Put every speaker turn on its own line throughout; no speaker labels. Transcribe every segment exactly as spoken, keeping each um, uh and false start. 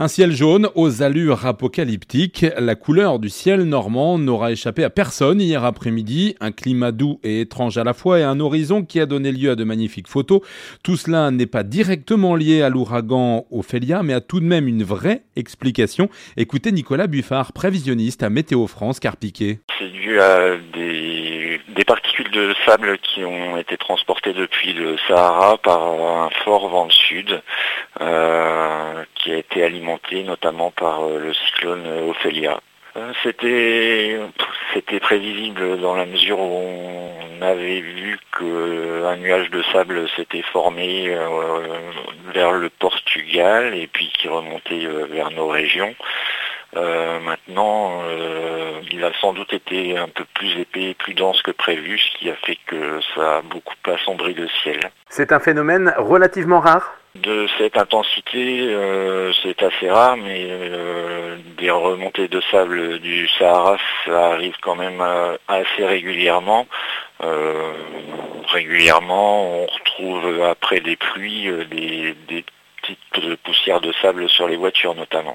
Un ciel jaune aux allures apocalyptiques. La couleur du ciel normand n'aura échappé à personne hier après-midi. Un climat doux et étrange à la fois et un horizon qui a donné lieu à de magnifiques photos. Tout cela n'est pas directement lié à l'ouragan Ophélia, mais a tout de même une vraie explication. Écoutez Nicolas Buffard, prévisionniste à Météo France Carpiquet.
C'est dû à des, des particules de sable qui ont été transportées depuis le Sahara par un fort vent de sud euh, qui a été alimenté notamment par le cyclone Ophélia. C'était, c'était prévisible dans la mesure où on avait vu qu'un nuage de sable s'était formé euh, vers le Portugal et puis qui remontait euh, vers nos régions. Euh, maintenant, euh, il a sans doute été un peu plus épais et plus dense que prévu, ce qui a fait que ça a beaucoup assombri le ciel.
C'est un phénomène relativement rare ?
De cette intensité, euh, c'est assez rare, mais euh, des remontées de sable du Sahara, ça arrive quand même euh, assez régulièrement. Euh, régulièrement, on retrouve après des pluies euh, des, des petites poussières de sable sur les voitures notamment.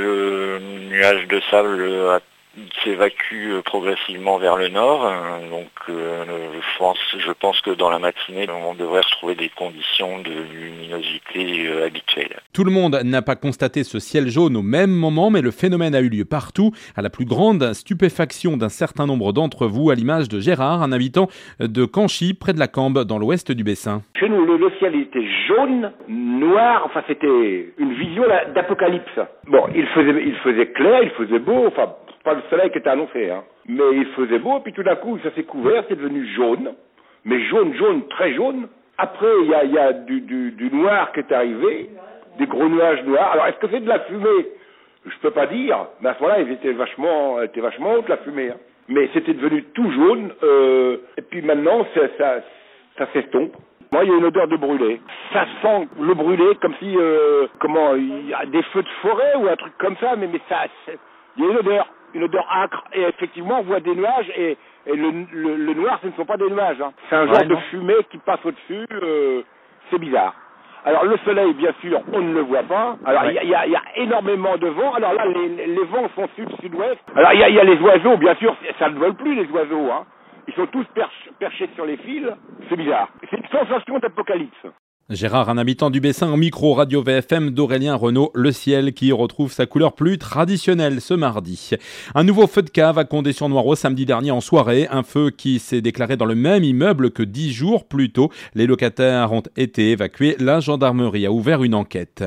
Le nuage de sable a s'évacue progressivement vers le nord, donc euh, je, pense, je pense que dans la matinée, on devrait retrouver des conditions de luminosité euh, habituelles.
Tout le monde n'a pas constaté ce ciel jaune au même moment, mais le phénomène a eu lieu partout, à la plus grande stupéfaction d'un certain nombre d'entre vous, à l'image de Gérard, un habitant de Canchy, près de la Cambe, dans l'ouest du Bessin.
Chez nous, le, le ciel était jaune, noir, enfin c'était une vision d'apocalypse. Bon, il faisait, il faisait clair, il faisait beau, enfin pas le soleil qui était annoncé, hein. Mais il faisait beau, puis tout d'un coup, ça s'est couvert, c'est devenu jaune, mais jaune, jaune, très jaune. Après, il y a, y a du, du, du noir qui est arrivé, des gros nuages noirs. Alors, est-ce que c'est de la fumée? Je peux pas dire, mais à ce moment-là, il était vachement, était vachement haute, la fumée, hein. Mais c'était devenu tout jaune, euh, et puis maintenant, ça, ça, ça s'estompe. Moi, il y a une odeur de brûlé. Ça sent le brûlé, comme si, euh, comment, il y a des feux de forêt ou un truc comme ça, mais, mais ça, il y a une odeur. Une odeur âcre, et effectivement on voit des nuages, et, et le, le, le noir ce ne sont pas des nuages, hein. C'est un genre ouais, de fumée qui passe au-dessus, euh, c'est bizarre. Alors le soleil, bien sûr, on ne le voit pas, alors il ouais. y, y, y a énormément de vent, alors là les, les vents sont sud-sud-ouest, alors il y, y a les oiseaux, bien sûr, ça ne vole plus les oiseaux, hein. Ils sont tous perch, perchés sur les fils, c'est bizarre, c'est une sensation d'apocalypse.
Gérard, un habitant du Bessin, au micro Radio V F M d'Aurélien Renaud, le ciel qui retrouve sa couleur plus traditionnelle ce mardi. Un nouveau feu de cave a Condé-sur-Noireau samedi dernier en soirée, un feu qui s'est déclaré dans le même immeuble que dix jours plus tôt. Les locataires ont été évacués, la gendarmerie a ouvert une enquête.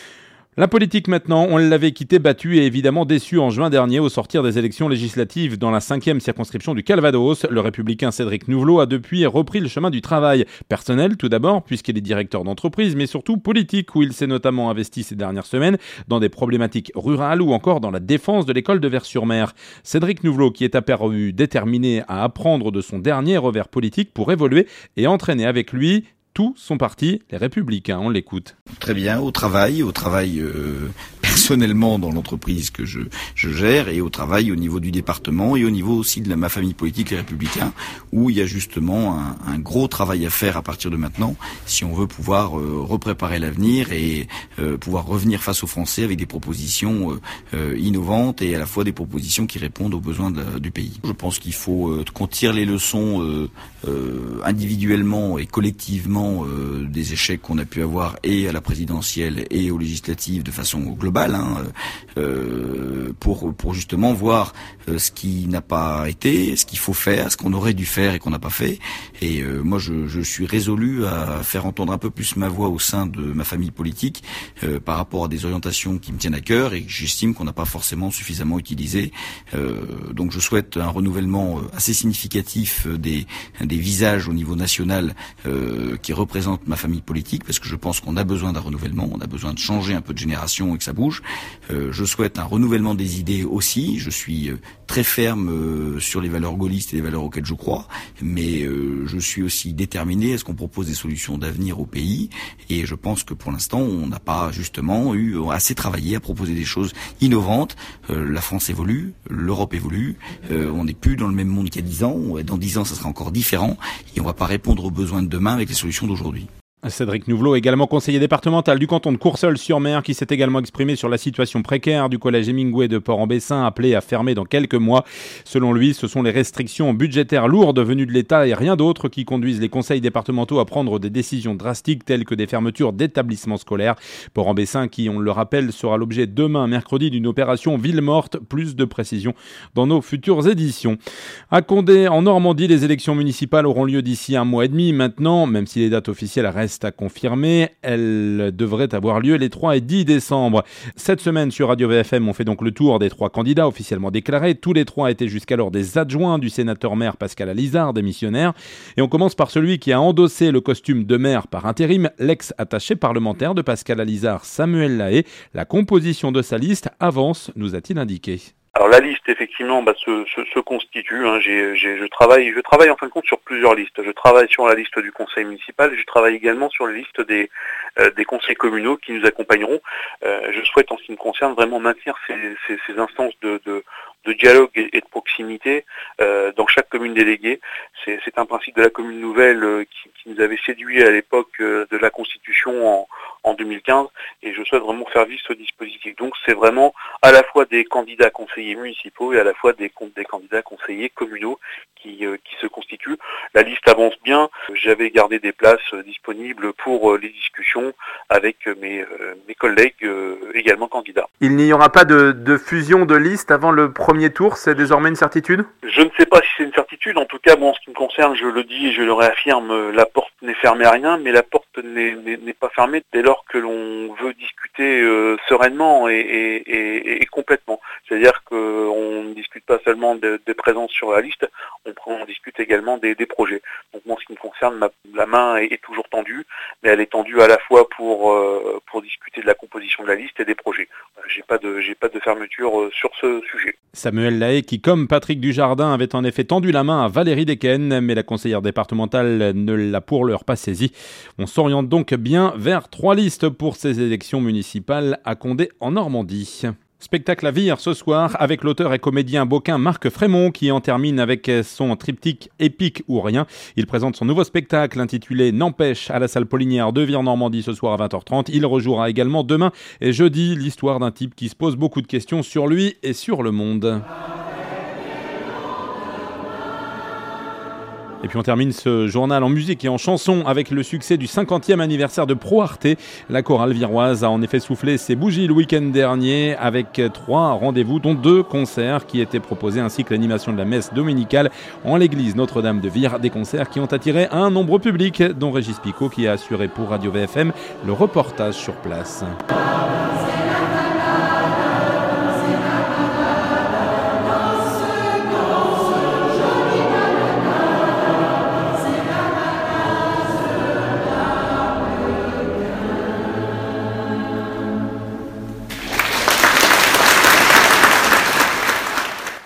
La politique maintenant, on l'avait quitté battu et évidemment déçu en juin dernier au sortir des élections législatives dans la cinquième circonscription du Calvados. Le républicain Cédric Nouvelot a depuis repris le chemin du travail. Personnel tout d'abord, puisqu'il est directeur d'entreprise, mais surtout politique, où il s'est notamment investi ces dernières semaines dans des problématiques rurales ou encore dans la défense de l'école de Vers-sur-Mer. Cédric Nouvelot qui est apparu déterminé à apprendre de son dernier revers politique pour évoluer et entraîner avec lui tout son parti, les Républicains. On l'écoute.
Très bien, au travail, au travail euh, personnellement dans l'entreprise que je, je gère et au travail au niveau du département et au niveau aussi de la, ma famille politique, les Républicains, où il y a justement un, un gros travail à faire à partir de maintenant si on veut pouvoir euh, repréparer l'avenir et euh, pouvoir revenir face aux Français avec des propositions euh, euh, innovantes et à la fois des propositions qui répondent aux besoins de la, du pays. Je pense qu'il faut euh, qu'on tire les leçons euh, euh, individuellement et collectivement Euh, des échecs qu'on a pu avoir et à la présidentielle et aux législatives de façon globale, hein, euh, pour pour justement voir euh, ce qui n'a pas été, ce qu'il faut faire, ce qu'on aurait dû faire et qu'on n'a pas fait. Et euh, moi, je, je suis résolu à faire entendre un peu plus ma voix au sein de ma famille politique euh, par rapport à des orientations qui me tiennent à cœur et que j'estime qu'on n'a pas forcément suffisamment utilisées. Euh, donc, je souhaite un renouvellement assez significatif des des visages au niveau national euh, qui représente ma famille politique, parce que je pense qu'on a besoin d'un renouvellement, on a besoin de changer un peu de génération et que ça bouge. Euh, je souhaite un renouvellement des idées aussi. Je suis euh, très ferme euh, sur les valeurs gaullistes et les valeurs auxquelles je crois, mais euh, je suis aussi déterminé à ce qu'on propose des solutions d'avenir au pays. Et je pense que pour l'instant, on n'a pas justement eu assez travaillé à proposer des choses innovantes. Euh, la France évolue, l'Europe évolue. Euh, on n'est plus dans le même monde qu'il y a dix ans. Dans dix ans, ça sera encore différent, et on ne va pas répondre aux besoins de demain avec les solutions d'aujourd'hui.
Cédric Nouvelot, également conseiller départemental du canton de Courseulles-sur-Mer, qui s'est également exprimé sur la situation précaire du collège Hemingway de Port-en-Bessin, appelé à fermer dans quelques mois. Selon lui, ce sont les restrictions budgétaires lourdes venues de l'État et rien d'autre qui conduisent les conseils départementaux à prendre des décisions drastiques telles que des fermetures d'établissements scolaires. Port-en-Bessin, qui, on le rappelle, sera l'objet demain, mercredi, d'une opération ville morte. Plus de précisions dans nos futures éditions. À Condé, en Normandie, les élections municipales auront lieu d'ici un mois et demi maintenant, même si les dates officielles restent à confirmer. Elle devrait avoir lieu les trois et dix décembre. Cette semaine sur Radio V F M, on fait donc le tour des trois candidats officiellement déclarés. Tous les trois étaient jusqu'alors des adjoints du sénateur-maire Pascal Alizard, démissionnaire. Et on commence par celui qui a endossé le costume de maire par intérim, l'ex-attaché parlementaire de Pascal Alizard, Samuel Lahaye. La composition de sa liste avance, nous a-t-il indiqué.
Alors la liste effectivement bah, se, se, se constitue. Hein. J'ai, j'ai, je travaille, je travaille en fin de compte sur plusieurs listes. Je travaille sur la liste du conseil municipal et je travaille également sur la liste des, euh, des conseils communaux qui nous accompagneront. Euh, je souhaite en ce qui me concerne vraiment maintenir ces, ces, ces instances de, de, de dialogue et, et de proximité euh, dans chaque commune déléguée. C'est, c'est un principe de la commune nouvelle euh, qui, qui nous avait séduit à l'époque euh, de la Constitution en, en deux mille quinze et je souhaite vraiment faire vivre ce dispositif. Donc c'est vraiment à la fois des candidats conseillers municipaux et à la fois des, des candidats conseillers communaux qui, euh, qui se constituent. La liste avance bien. J'avais gardé des places euh, disponibles pour euh, les discussions avec euh, mes, euh, mes collègues euh, également candidats.
Il n'y aura pas de, de fusion de liste avant le premier tour, c'est désormais une certitude ?
Je ne sais pas si c'est une certitude. En tout cas, bon, en ce qui me concerne, je le dis et je le réaffirme, la porte n'est fermée à rien, mais la porte n'est, n'est, n'est pas fermée dès lors que l'on veut discuter euh, sereinement et, et, et, et complètement. C'est-à-dire qu'on ne discute pas seulement de, de présence sur la liste, on, on discute également des, des projets. Donc moi, en ce qui me concerne, ma, la main est, est toujours tendue, mais elle est tendue à la fois pour, euh, pour discuter de la composition de la liste et des projets. J'ai pas de, j'ai pas de fermeture euh, sur ce sujet.
Samuel Lahaye, qui comme Patrick Dujardin avait en effet tendu la main à Valérie Desquesnes, mais la conseillère départementale ne l'a pour l'heure pas saisie. On s'oriente donc bien vers trois listes pour ces élections municipales à Condé en Normandie. Spectacle à Vire ce soir avec l'auteur et comédien bocain Marc Frémont qui en termine avec son triptyque Épique ou rien. Il présente son nouveau spectacle intitulé N'empêche à la salle Paulinière de Vire Normandie ce soir à vingt heures trente. Il rejouera également demain et jeudi l'histoire d'un type qui se pose beaucoup de questions sur lui et sur le monde. Et puis on termine ce journal en musique et en chanson avec le succès du cinquantième anniversaire de Pro Arte. La chorale viroise a en effet soufflé ses bougies le week-end dernier avec trois rendez-vous dont deux concerts qui étaient proposés ainsi que l'animation de la messe dominicale en l'église Notre-Dame de Vire. Des concerts qui ont attiré un nombreux public dont Régis Picot qui a assuré pour Radio V F M le reportage sur place.